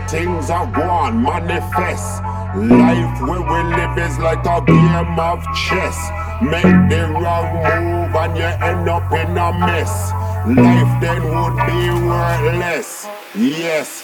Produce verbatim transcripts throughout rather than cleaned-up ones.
things are gone manifest. Life where we live is like a game of chess. Make the wrong move and you end up in a mess. Life then would be worthless. Yes.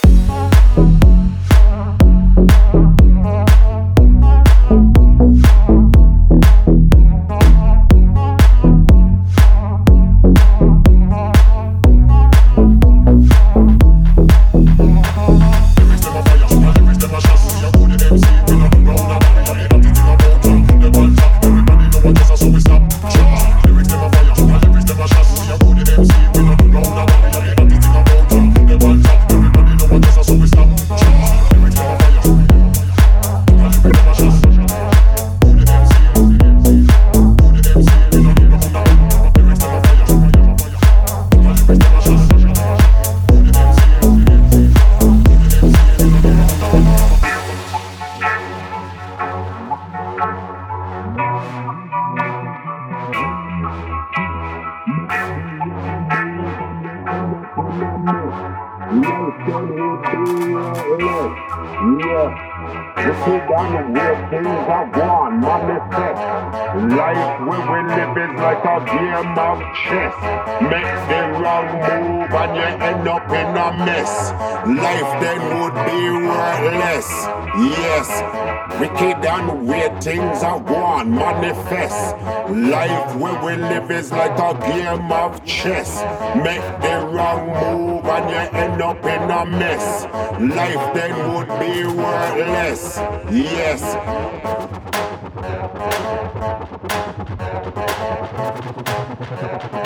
Life where we live is like a game of chess. Make the wrong move and you end up in a mess. Life then would be worthless. Yes, wicked and weird things are gone manifest. Life where we live is like a game of chess. Make the wrong move and you end up in a mess. Life then would be worthless. Yes. Thank you.